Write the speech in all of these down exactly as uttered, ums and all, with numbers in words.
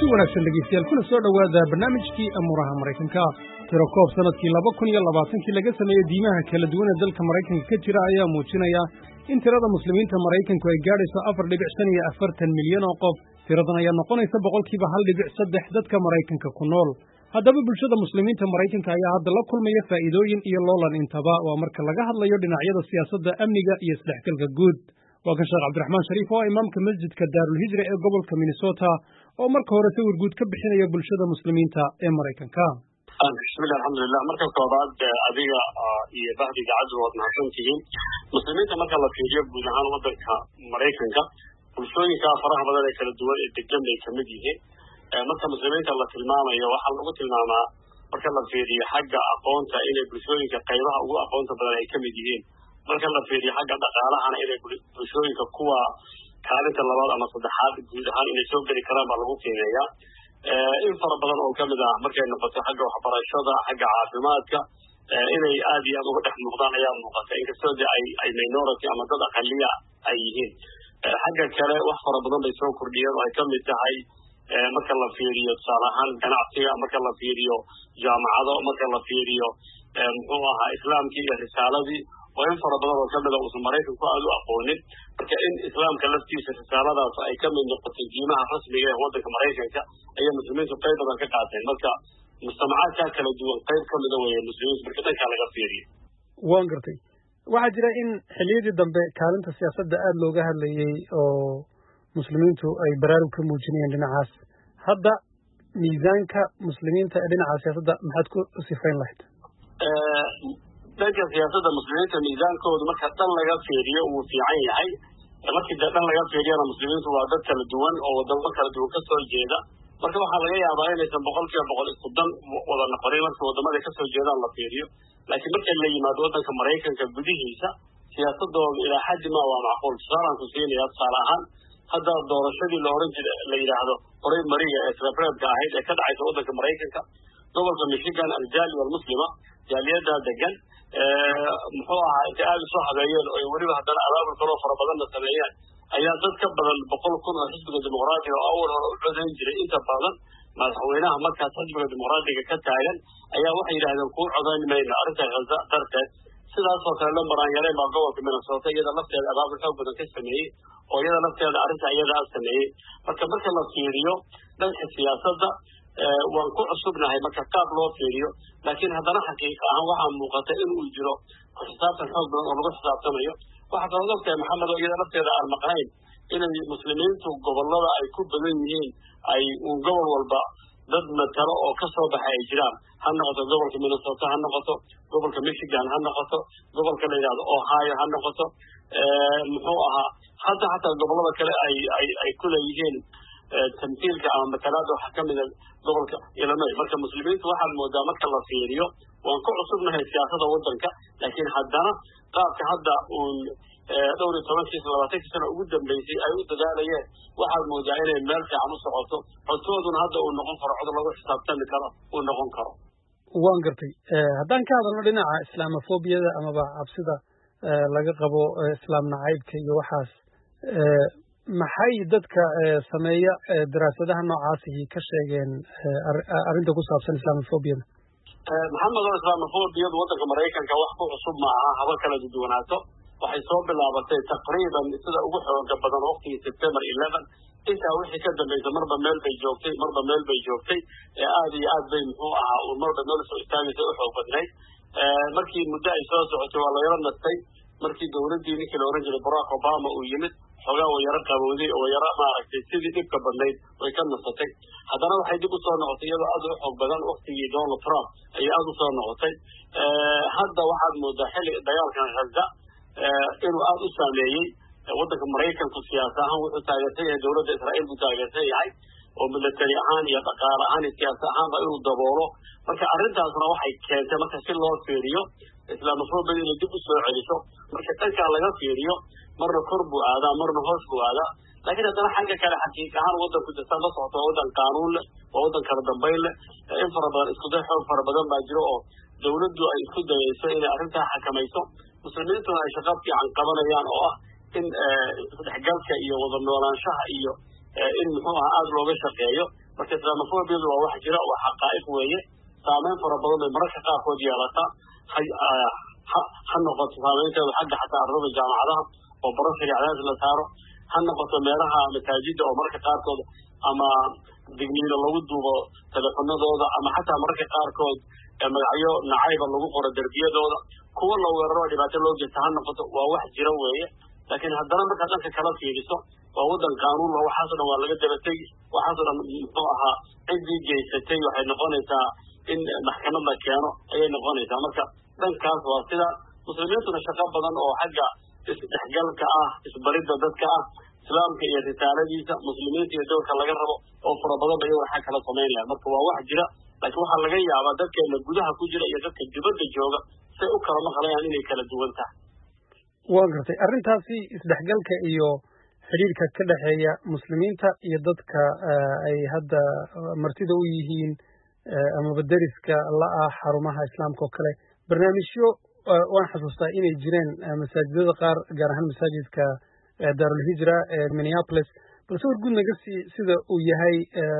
wanaagsan dhegeystayaal kuna soo dhowaada barnaamijkii amuuraha Mareykanka. Tiro koob sanadkii laba kun iyo labaatan laga sameeyay diimaha kala duwan ee dalka Mareykanka ka jira ayaa muujinaya in tirada muslimiinta Mareykanku ay gaadhayso afar dhibic shan iyo afartan milyan oo qof. Tiradan ayaa noqonaysa boqolkiiba hal dhibic saddex dadka Mareykanka ku nool. Haddaba bulshada muslimiinta Mareykanka ayaa hadda la kulmaya faa'iidooyin iyo loolan intaba waa marka laga hadlayo dhinacyada siyaasadda, amniga iyo isdhexgalka guud. waa kan Sheekh Cabdiraxmaan Shariif oo imaamka masjidka Daarul Hijra ee gobolka Minnesota oo marka hore sawir guud ka bixinaya bulshada muslimiinta ee Mareykanka. bismillaah alxamdulilah marka koobaad adiga iyo bahdiga cadowad mahadsantihiin. muslimiinta marka la fiiriyo guud ahaan wadanka Mareykanka bulshooyinka faraha badan ee kala duwan ee degan bay ka mid yihiin. marka muslimiinta la tilmaamayo waxaa lagu tilmaamaa marka la fiiriyo xagga aqoonta inay bulshooyinka qaybaha ugu aqoonta badan ay ka mid yihiin. marka la fiiriyo xagga dhaqaalahana inay bulshooyinka kuwa kaalinta labaad ama saddexaad guud ahaan inay soo geli karaan baa lagu qiimeeyaa. in fara badan oo kamid ah markay noqoto xagga waxbarashada, xagga caafimaadka inay aad iyo aad uga dhex muuqdaan ayaa muuqata inkastoo de ay ay minority ama dad aqaliya ay yihiin. xagga kale wax fara badan bay soo kordhiyeen oo ay kamid tahay marka la fiiriyo tusaale ahaan ganacsiga, marka la fiiriyo jaamacado, marka la fiiriyo muxuu ahaa islaamkii iyo risaaladii oo in fara badan oo kamid a uusan Mareykanku aad u aqoonin. marka in islaamka laftiisa risaaladaas ay ka mid noqotay diimaha rasmiga ee wadanka Mareykanka ayaa muslimiintu qayb badan ka qaateen. marka mujtamacaadka kala duwan qayb ka mid a weeye muslimiintu marka dhankaa laga fiiriyo. waan gartay waxaa jira in xilliyadii dambe kaalinta siyaasadda aad looga hadlayay oo muslimiintu ay baraarug ka muujinayeen dhinacaas. hadda miisaanka muslimiinta ee dhinaca siyaasadda maxaad ku sifayn lahayd? dhanka siyaasadda muslimiinta miisaankoodu marka dhan laga fiiriyo wuu fiican yahay. markii dee dhan laga fiiriyana muslimiintu waa dad kala duwan oo wadamo kala duwan ka soo jeeda. marka waxaa laga yaabaa inaysan boqol kiiba boqol isku dan wada noqonin marka wadamada kasoo jeedaan la fiiriyo. laakiin marka la yimaado wadanka Mareykanka gudihiisa siyaasadooda ilaa xaddi ma waa macquul. tusaalaan ku siinaya tusaale ahaan hadda doorashadii la oran jira la yidhaahdo horay mariga ee sreebreebka ahayd ee ka dhacaysa wadanka Mareykanka gobolka Michigan aljaali walmuslima jaaliyada degan muxuu ahaa inta aad usoo habeeyeen oo weliba haddana abaabul kaloo fara badan la sameeyeen ayaa dad ka badan boqol kun oo xisbiga dimuqraadiga oo awal hore u codayn jiray inta badan madaxweynaha markaas xisbiga dimuqraadiga ka taagan ayaa waxay yidhahdeen kuu codayn mayno arrinta Gaza darteed. sidaasoo kale lambaraan yareen baa gobolka Minnesota iyada lafteeda abaabul xoog badan ka sameeyey oo iyada lafteeda arrinta iyada sameeyey. marka marka la fiiriyo dhanka siyaasadda waan ku cusubnahay marka qaab loo fiiriyo, laakiin haddana xaqiiqa ahaan waxaa muuqata in uu jiro xisaabtan xoog badan oo lagu xisaabtamayo. waxaa kaloo ogtahay maxamed oo iyada lafteeda aan maqnayn inay muslimiintu gobolada ay ku badan yihiin ay uun gobol walba dad matalo oo ka soo baxay ay jiraan. ha noqoto gobolka Minnesota, ha noqoto gobolka Michigan, ha noqoto gobolka la yidhahdo Ohio, ha noqoto muxuu ahaa hadda xataa gobolada kale ay ay ay ku leeyihiin tamtiilka ama matalaada waxaa ka mid a gobolka Illinois. marka muslimiintu waxaad moodaa marka la fiiriyo waan ku cusubnahay siyaasadda wadanka, laakiin haddana qaabka hadda uun dhowr iyo tobankiisa labaatankii sano ugu dambeysay ay u dadaalayeen waxaad moodaa inay meel fiican u socoto. codkooduna hadda uu noqon karo cod lagu xisaabtami karo uu noqon karo. waan gartay haddaan ka hadalno dhinaca islaamofobiyada amaba cabsida laga qabo islaam nacaybka iyo waxaas maxay dadka sameeya daraasadaha noocaasihi ka sheegeen arrinta ku saabsan islaamofobiyada? maxamed oo islaamofobiyadu wadanka Mareykanka wax ku cusub ma aha, haba kala duwanaato. waxay soo bilaabatay taqriiban sida ugu xooga badan waqtigii September eleven. intaa wixii ka dambeysay marba meel bay joogtay marba meel bay joogtay aad iyo aad bay muxuu ahaa uu marba meel soo istaagaysa u xoog badnayd. markii muddo ay soo socotay waa la yaro nastay markii dowladdii ninkii la oran jiray Barack Obama uu yimid xogaa way yaro qabowday oo yaro maaragtay sidii dhibka badnayd way ka nasatay. haddana waxay dib u soo noqotay iyadoo aad u xoog badan waqtigii Donald Trump ayay aad u soo noqotay. hadda waxaad moodaa xilli dagaalkan Gaza inuu aad u saameeyey wadanka Mareykanku siyaasa ahaan wuxuu taageersan yahay dowladda Israa'iil buu taageersan yahay oo military ahaan iyo dhaqaale ahaan iyo siyaasa ahaanba inuu daboolo. marka arrintaasna waxay keentay marka si loo fiiriyo islaamofobiyada inay dib u soo celiso. marka dhankaa laga fiiriyo marna kor buu aadaa marna hoos buu aadaa. laakiin haddana xagga kale xaqiiqa ahaan wadanku jirtaan la socoto waa wadan qaanuun leh, waa wadan kala dambayn leh. in fara badan isku day xoog fara badan baa jiro oo dowladdu ay isku dayayso inay arrintaa xakamayso. muslimiintuna ay shaqo fiican qabanayaan oo ah in isdhexgalka iyo wada noolaanshaha iyo in muxuu ahaa aada looga shaqeeyo. marka islamophobiyadu waa wax jira waa xaqaa'iq weeye saameyn fara badan bay mararka qaarkood yeelataa ha noqoto saameynteedu xagga xataa ardada jaamacadaha oo barashari cadaadis la saaro ha noqoto meelaha masaajida oo mararka qaarkood ama digniino lagu duubo telefonadooda ama xataa mararka qaarkood magacyo nacayba lagu qoro derbiyadooda kuwa la weeraro dhibaato loo geysta ha noqoto waa wax jira weeye laakiin haddana markaa dhanka kala fiiriso waa waddan qaanuun la waxaasoo dhan waa laga dabatay waxaasoo dhan muxuu ahaa ciddii geysatay waxay noqonaysaa in maxkamad la keeno ayay noqonaysaa marka dhankaas waa sida muslimiintuna shaqo badan oo xagga isdhexgalka ah isbaridda dadka ah islaamka iyo risaaladiisa muslimiinta iyo dowrka laga rabo oo fara badan bay waxaa kala samaynaya marka waa wax jira laakiin waxaa laga yaabaa dadkeena gudaha ku jira iyo dadka dibadda jooga say u kala maqlayaan inay kala duwan tahay waa gartay arrintaasi isdhexgalka iyo xiriirka ka dhexeeya muslimiinta iyo dadka ay hadda martida u yihiin amaba deriska la ah xarumaha islaamka oo kale barnaamijyo waan xasuustaa inay jireen masaajidada qaar gaar ahaan masaajidka daarulhijra ee minneapolis balse war guud naga sii sida uu yahay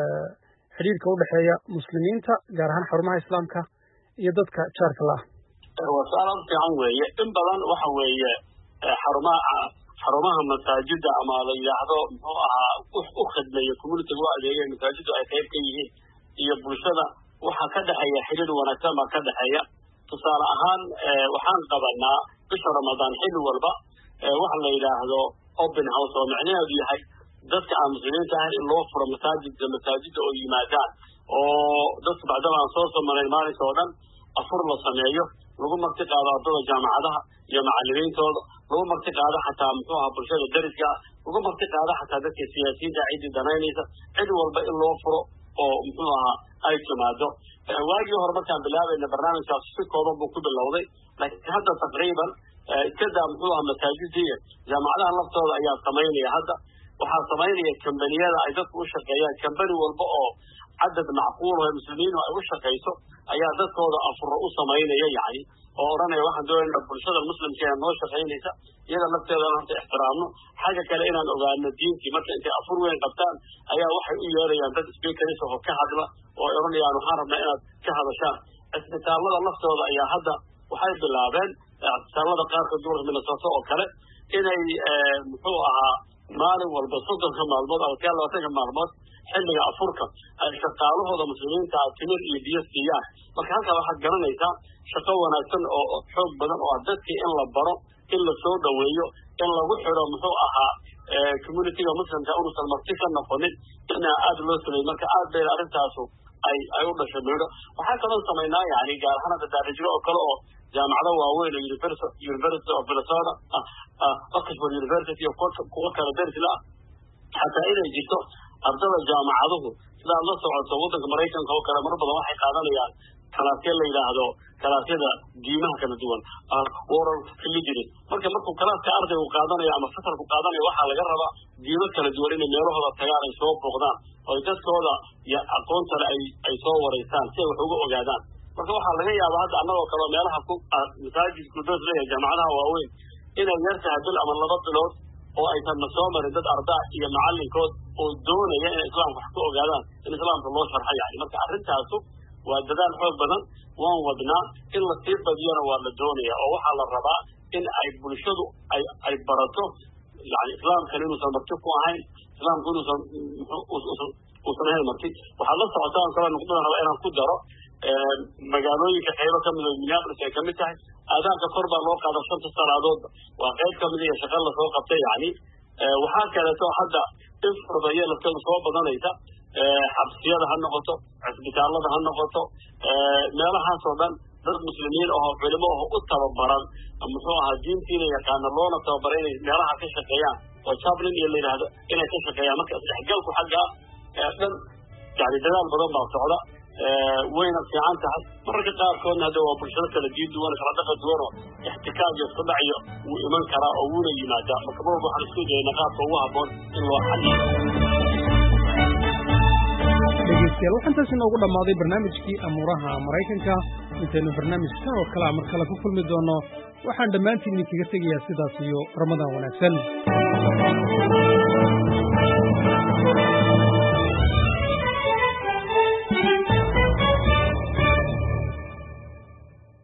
xiriirka u dhexeeya muslimiinta gaar ahaan xarumaha islaamka iyo dadka jaarka la ah waa su-aal aad fiican weeye in badan waxa weeye xarumaha xarumaha masaajida ama la yidhaahdo muxuu ahaa u khidmeeya communitiga u adeegaya masaajidu ay qayb ka yihiin iyo bulshada waxaa ka dhexeeya xiriir wanaagsan baa ka dhexeeya tusaale ahaan waxaan qabanaa bisha ramadaan xilli walba waxa la yidhaahdo open house oo macnaheedu yahay dadka aan muslimiinta ahayn in loo furo masaajidka masaajida oo yimaadaan oo dadka bacdama aan soo samaray maalinka oo dhan afur la sameeyo lagu marti qaado ardada jaamacadaha iyo macallimiintooda lagu marti qaado xataa muxuu ahaa bulshada deriska ah lagu marti qaado xataa dadka siyaasiyiinta ciddii danaynaysa cid walba in loo furo oo muxuu ahaa ay timaado waagii hore markaan bilaabayna barnaamijkaas si kooban buu ku bilowday laakiin hadda taqriiban iskadaa muxuu ahaa masaajidii jaamacadaha laftooda ayaa samaynaya hadda waxaa samaynaya kambaniyada ay dadku u shaqeeyaan kambani walba oo cadad macquul oo muslimiinu ay u shaqayso ayaa dadkooda afuro u samaynaya yani oo odhanaya waxaan doonayna bulshada muslimka ee noo shaqaynaysa iyada lafteeda horta ixtiraamno xagga kale inaan ogaano diintii marka intay afur weyn qabtaan ayaa waxay u yeerayaan dad speakaris oo ka hadla oo ay odhanayaan waxaan rabnaa inaad ka hadashaan cisbitaalada laftooda ayaa hadda waxay bilaabeen cisbitaalada qaarkood gobolka minnesota oo kale inay muxuu ahaa maalin walba soddonka maalmood ama kaa labaatanka maalmood xilliga afurka ay shaqaalahooda muslimiinta timir iyo biyo siiyaan marka halkaa waxaad garanaysaa shaqo wanaagsan oo xoog badan oo dadkii in la baro in la soo dhaweeyo in lagu xidho muxuu ahaa communitiga muslimka unuusan marti ka noqonin inaa aada loo sameeyo marka aad bayna arrintaasu ay ay u dhashay midho waxaa kaloo samaynaa yani gaar ahaan hadda daarijiro oo kale oo jaamacado waaweyn oo university university of minnesota oxford university iyo kuwa kale dersla ah xataa inay jirto ardada jaamacaduhu sidaad la socoto waddanka maraykanka oo kale mar badan waxay qaadanayaan kalaasya la yidhaahdo kalaasyada diimaha kala duwan oral religions marka markuu kalaaska ardaygu qaadanayo ama fasalku qaadanayo waxaa laga rabaa diimo kala duwan inay meelahooda tagaan ay soo booqdaan oo dadkooda iyo aqoontale ay ay soo wareystaan si ay wax uga ogaadaan marka waxaa laga yaabaa hadda annagoo kaleo meelaha ku masaajidku doos leeyahay jaamacadaha waaweyn inay yar tahay bil ama laba bilood oo aysan na soo marin dad ardaa iyo macallinkood oo doonaya inay islaamka wax ka ogaadaan in islaamka loo sharxo yani marka arrintaasu waa dadaal xoog badan waan wadnaa in la sii badiyana waa la doonaya oo waxaa la rabaa in ay bulshadu ay ay barato yani islaamkan inuusan marti ku ahayn islaamku inuusan uusan ahayn marti waxaad la socotaan kale nuqdadan raba inaan ku daro magaalooyinka qaybo kamid oo minneapolis ay kamid tahay aadaanka kor baa loo qaada shanta salaadoodba waa qayb kamid iyo shaqa lasoo qabtay yani waxaa kaleeto hadda in furdaya lafteedu soo badanaysa xabsiyada ha noqoto cisbitaalada ha noqoto meelahaasoo dhan dad muslimiin oo culimo oo u tababaran muxuu ahaa diintiina yaqaana loona tababara inay meelaha ka shaqeeyaan oo jablin iyo la yidhaahdo inay ka shaqeeyaan marka isdhexgalku xagga dhan yani dadaal badan baa socda wayna fiican tahay mararka qaarkoodna hadda waa bulshado kala diin duwan kala dhaqan duwan oo ixtikaak iyo isku dhacyo wuu iman karaa oo wuuna yimaadaa marka mar walba waxaan isku dayna qaabka ugu habboon in loo xaliyo dhegeystayaal waxaa intaas inoogu dhammaaday barnaamijkii amuuraha maraykanka intaynu barnaamijkan oo kalea mar kale ku kulmi doono waxaan dhammaantiin idinkaga tegayaa sidaas iyo ramadaan wanaagsan